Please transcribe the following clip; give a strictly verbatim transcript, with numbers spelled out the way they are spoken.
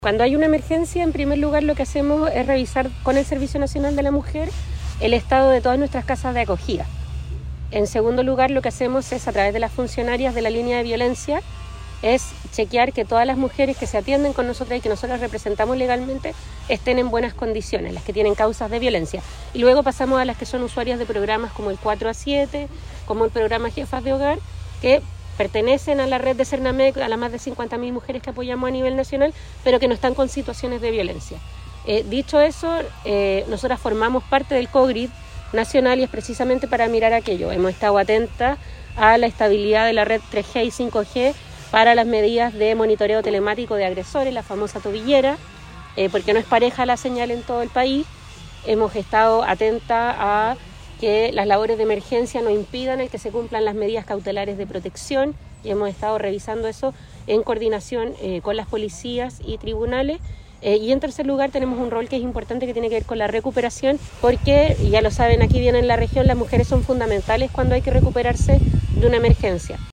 Cuando hay una emergencia, en primer lugar lo que hacemos es revisar con el Servicio Nacional de la Mujer el estado de todas nuestras casas de acogida. En segundo lugar, lo que hacemos es, a través de las funcionarias de la línea de violencia, es chequear que todas las mujeres que se atienden con nosotras y que nosotros representamos legalmente estén en buenas condiciones, las que tienen causas de violencia. Y luego pasamos a las que son usuarias de programas como el cuatro a siete, como el programa Jefas de Hogar, que pertenecen a la red de Cernamec, a las más de cincuenta mil mujeres que apoyamos a nivel nacional, pero que no están con situaciones de violencia. Eh, dicho eso, eh, nosotras formamos parte del COGRID nacional y es precisamente para mirar aquello. Hemos estado atentas a la estabilidad de la red tres G y cinco G para las medidas de monitoreo telemático de agresores, la famosa tobillera, eh, porque no es pareja la señal en todo el país. Hemos estado atentas a que las labores de emergencia no impidan el que se cumplan las medidas cautelares de protección y hemos estado revisando eso en coordinación eh, con las policías y tribunales. Eh, y en tercer lugar tenemos un rol que es importante que tiene que ver con la recuperación, porque ya lo saben, aquí bien en la región las mujeres son fundamentales cuando hay que recuperarse de una emergencia.